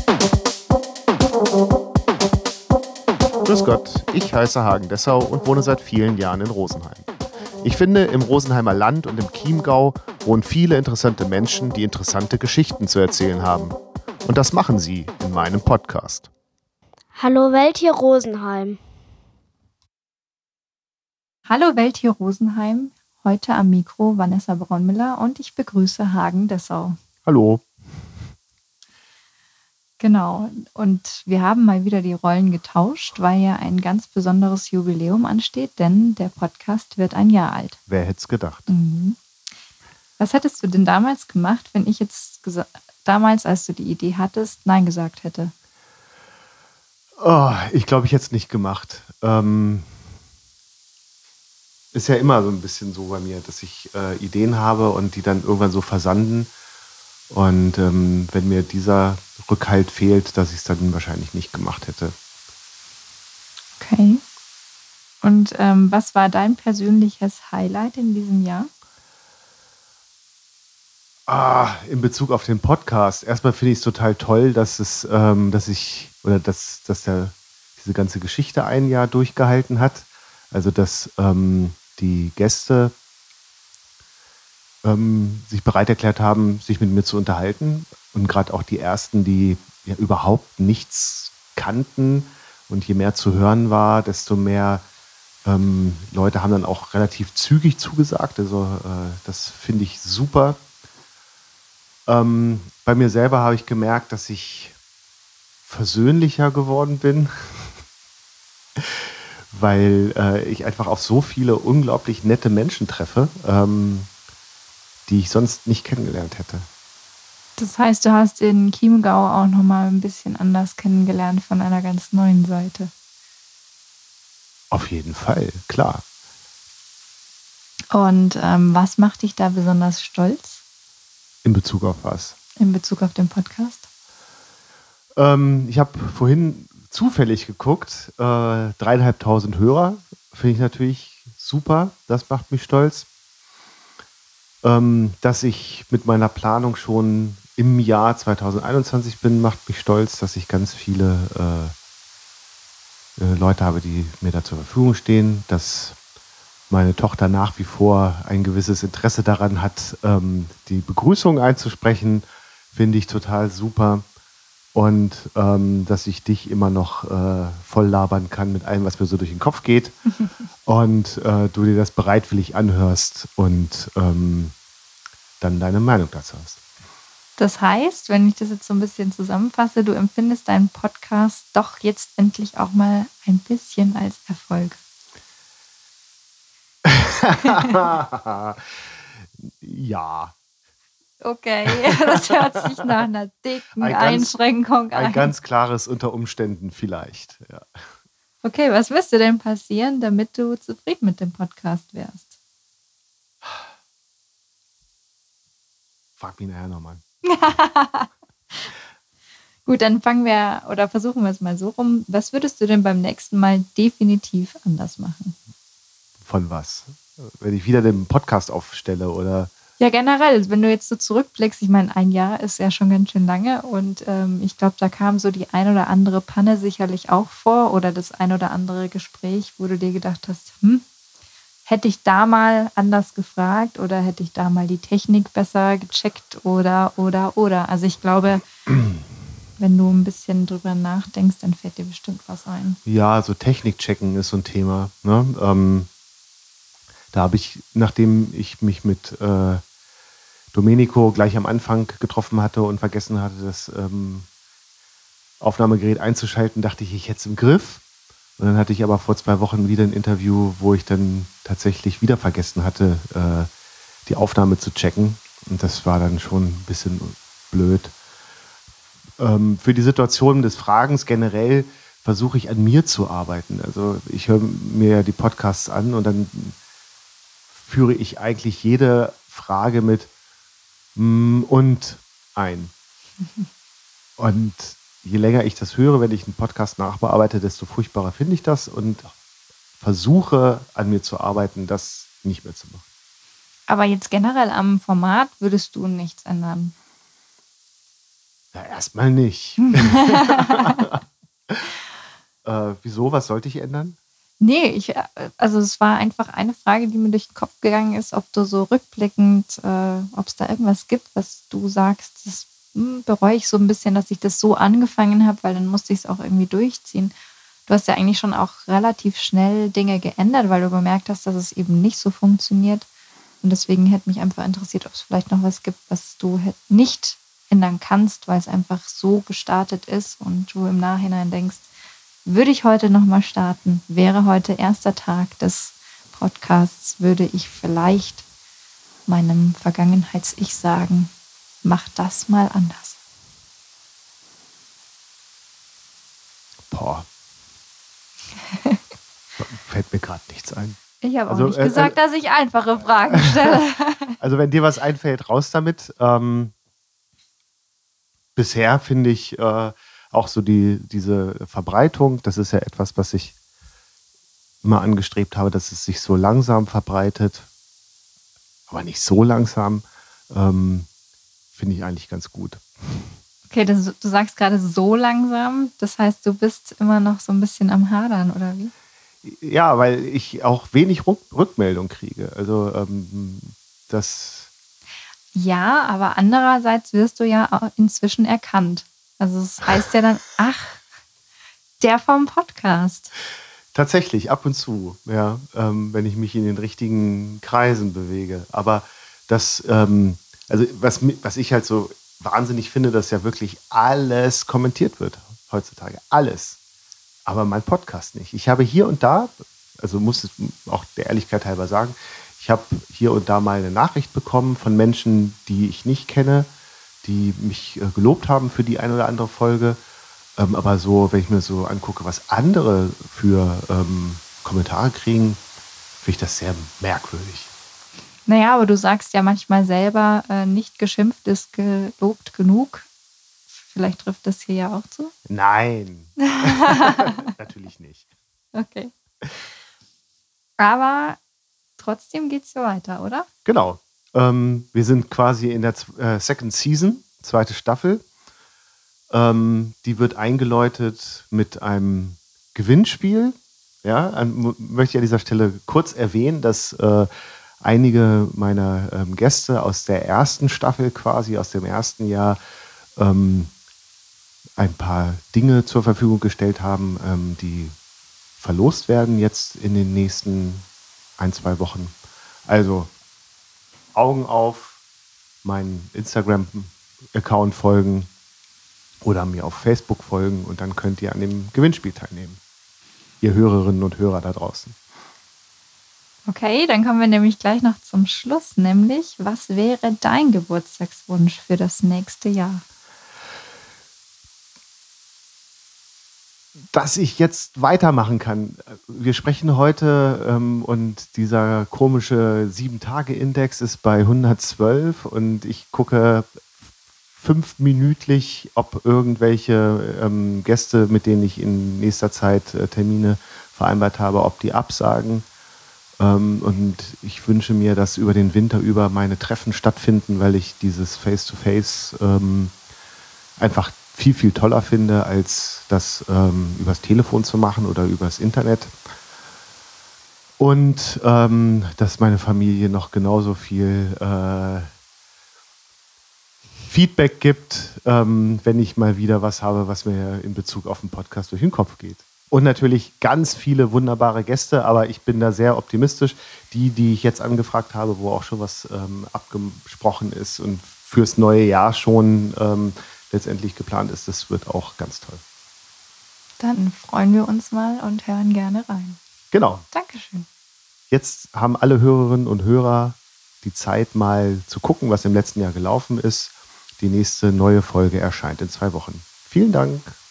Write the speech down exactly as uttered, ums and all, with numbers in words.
Grüß Gott, ich heiße Hagen Dessau und wohne seit vielen Jahren in Rosenheim. Ich finde, im Rosenheimer Land und im Chiemgau wohnen viele interessante Menschen, die interessante Geschichten zu erzählen haben. Und das machen sie in meinem Podcast. Hallo Welt hier Rosenheim. Hallo Welt hier Rosenheim, heute am Mikro Vanessa Braunmüller und ich begrüße Hagen Dessau. Hallo. Genau, und wir haben mal wieder die Rollen getauscht, weil ja ein ganz besonderes Jubiläum ansteht, denn der Podcast wird ein Jahr alt. Wer hätte es gedacht? Mhm. Was hättest du denn damals gemacht, wenn ich jetzt gesa- damals, als du die Idee hattest, Nein gesagt hätte? Oh, ich glaube, ich hätte es nicht gemacht. Ähm, ist ja immer so ein bisschen so bei mir, dass ich äh, Ideen habe und die dann irgendwann so versanden. Und ähm, wenn mir dieser Rückhalt fehlt, dass ich es dann wahrscheinlich nicht gemacht hätte. Okay. Und ähm, was war dein persönliches Highlight in diesem Jahr? Ah, in Bezug auf den Podcast. Erstmal finde ich es total toll, dass es, ähm, dass ich, oder dass, dass der, diese ganze Geschichte ein Jahr durchgehalten hat. Also dass ähm, die Gäste ähm, sich bereit erklärt haben, sich mit mir zu unterhalten. Und gerade auch die ersten, die ja überhaupt nichts kannten. Und je mehr zu hören war, desto mehr ähm, Leute haben dann auch relativ zügig zugesagt. Also äh, das finde ich super. Ähm, bei mir selber habe ich gemerkt, dass ich versöhnlicher geworden bin, weil äh, ich einfach auf so viele unglaublich nette Menschen treffe, ähm, die ich sonst nicht kennengelernt hätte. Das heißt, du hast den Chiemgau auch nochmal ein bisschen anders kennengelernt von einer ganz neuen Seite. Auf jeden Fall, klar. Und ähm, was macht dich da besonders stolz In Bezug auf was? in Bezug auf den Podcast? Ähm, ich habe vorhin zufällig geguckt, äh, dreieinhalbtausend Hörer, finde ich natürlich super, das macht mich stolz. Ähm, dass ich mit meiner Planung schon im Jahr zweitausendeinundzwanzig bin, macht mich stolz, dass ich ganz viele äh, äh, Leute habe, die mir da zur Verfügung stehen, dass meine Tochter nach wie vor ein gewisses Interesse daran hat, ähm, die Begrüßung einzusprechen, finde ich total super. Und ähm, dass ich dich immer noch äh, voll labern kann mit allem, was mir so durch den Kopf geht. Und äh, du dir das bereitwillig anhörst und ähm, dann deine Meinung dazu hast. Das heißt, wenn ich das jetzt so ein bisschen zusammenfasse, du empfindest deinen Podcast doch jetzt endlich auch mal ein bisschen als Erfolg. Ja. Okay, das hört sich nach einer dicken Ein ganz- Einschränkung an. Ein ganz klares unter Umständen vielleicht. Ja. Okay, was müsste denn passieren, damit du zufrieden mit dem Podcast wärst? Frag mich nachher nochmal. Gut, dann fangen wir oder versuchen wir es mal so rum. Was würdest du denn beim nächsten Mal definitiv anders machen? Von was? Wenn ich wieder den Podcast aufstelle oder... Ja, generell, wenn du jetzt so zurückblickst, ich meine, ein Jahr ist ja schon ganz schön lange und ähm, ich glaube, da kam so die ein oder andere Panne sicherlich auch vor oder das ein oder andere Gespräch, wo du dir gedacht hast, hm, hätte ich da mal anders gefragt oder hätte ich da mal die Technik besser gecheckt oder, oder, oder. Also ich glaube, wenn du ein bisschen drüber nachdenkst, dann fällt dir bestimmt was ein. Ja, so Technik-Checken ist so ein Thema. Ne? Ähm, da habe ich, nachdem ich mich mit äh, Domenico gleich am Anfang getroffen hatte und vergessen hatte, das ähm, Aufnahmegerät einzuschalten, dachte ich, ich hätte es im Griff. Und dann hatte ich aber vor zwei Wochen wieder ein Interview, wo ich dann tatsächlich wieder vergessen hatte, äh, die Aufnahme zu checken. Und das war dann schon ein bisschen blöd. Ähm, für die Situation des Fragens generell versuche ich an mir zu arbeiten. Also ich höre mir ja die Podcasts an und dann führe ich eigentlich jede Frage mit mm, und ein. Und je länger ich das höre, wenn ich einen Podcast nachbearbeite, desto furchtbarer finde ich das und versuche an mir zu arbeiten, das nicht mehr zu machen. Aber jetzt generell am Format würdest du nichts ändern? Ja, erstmal nicht. äh, wieso? Was sollte ich ändern? Nee, ich, äh, also es war einfach eine Frage, die mir durch den Kopf gegangen ist, ob du so rückblickend, äh, ob es da irgendwas gibt, was du sagst, das hm, bereue ich so ein bisschen, dass ich das so angefangen habe, weil dann musste ich es auch irgendwie durchziehen. Du hast ja eigentlich schon auch relativ schnell Dinge geändert, weil du bemerkt hast, dass es eben nicht so funktioniert. Und deswegen hätte mich einfach interessiert, ob es vielleicht noch was gibt, was du hätt- nicht ändern kannst, weil es einfach so gestartet ist und du im Nachhinein denkst, würde ich heute nochmal starten, wäre heute erster Tag des Podcasts, würde ich vielleicht meinem Vergangenheits-Ich sagen, mach das mal anders. Boah. Fällt mir gerade nichts ein. Ich habe Also, auch nicht äh, gesagt, äh, dass ich einfache Fragen stelle. Also wenn dir was einfällt, raus damit. Ähm, bisher finde ich äh, auch so die, diese Verbreitung, das ist ja etwas, was ich immer angestrebt habe, dass es sich so langsam verbreitet, aber nicht so langsam, ähm, finde ich eigentlich ganz gut. Okay, das, du sagst gerade so langsam, das heißt, du bist immer noch so ein bisschen am Hadern, oder wie? Ja, weil ich auch wenig Ruck Rückmeldung kriege. Also ähm, das Ja, aber andererseits wirst du ja auch inzwischen erkannt. Also es heißt ja dann, ach, der vom Podcast. tatsächlich ab und zu, ja, ähm, wenn ich mich in den richtigen Kreisen bewege. Aber das, ähm, also was, mi- was ich halt so wahnsinnig finde, dass ja wirklich alles kommentiert wird heutzutage. Alles. Aber mein Podcast nicht. Ich habe hier und da, also muss es auch der Ehrlichkeit halber sagen, ich habe hier und da mal eine Nachricht bekommen von Menschen, die ich nicht kenne, die mich äh, gelobt haben für die eine oder andere Folge. Ähm, aber so, wenn ich mir so angucke, was andere für ähm, Kommentare kriegen, finde ich das sehr merkwürdig. Naja, aber du sagst ja manchmal selber, äh, nicht geschimpft ist gelobt genug. Vielleicht trifft das hier ja auch zu. Nein, natürlich nicht. Okay. Aber trotzdem geht's so weiter, oder? Genau. Ähm, wir sind quasi in der Z- äh, Second Season, zweite Staffel. Ähm, die wird eingeläutet mit einem Gewinnspiel. Ja, an, mu- möchte ich an dieser Stelle kurz erwähnen, dass äh, einige meiner ähm, Gäste aus der ersten Staffel quasi, aus dem ersten Jahr, ähm, ein paar Dinge zur Verfügung gestellt haben, ähm, die verlost werden jetzt in den nächsten ein, zwei Wochen. Also Augen auf, meinen Instagram-Account folgen oder mir auf Facebook folgen und dann könnt ihr an dem Gewinnspiel teilnehmen. Ihr Hörerinnen und Hörer da draußen. Okay, dann kommen wir nämlich gleich noch zum Schluss, nämlich, was wäre dein Geburtstagswunsch für das nächste Jahr? Dass ich jetzt weitermachen kann. Wir sprechen heute ähm, und dieser komische sieben-Tage-Index ist bei hundertzwölf und ich gucke fünfminütlich, ob irgendwelche ähm, Gäste, mit denen ich in nächster Zeit äh, Termine vereinbart habe, ob die absagen. Ähm, und ich wünsche mir, dass über den Winter über meine Treffen stattfinden, weil ich dieses Face-to-Face ähm, einfach viel, viel toller finde, als das ähm, übers Telefon zu machen oder übers Internet. Und ähm, dass meine Familie noch genauso viel äh, Feedback gibt, ähm, wenn ich mal wieder was habe, was mir in Bezug auf den Podcast durch den Kopf geht. Und natürlich ganz viele wunderbare Gäste, aber ich bin da sehr optimistisch. Die, die ich jetzt angefragt habe, wo auch schon was ähm, abgesprochen ist und fürs neue Jahr schon ähm, letztendlich geplant ist, das wird auch ganz toll. Dann freuen wir uns mal und hören gerne rein. Genau. Dankeschön. Jetzt haben alle Hörerinnen und Hörer die Zeit, mal zu gucken, was im letzten Jahr gelaufen ist. Die nächste neue Folge erscheint in zwei Wochen. Vielen Dank.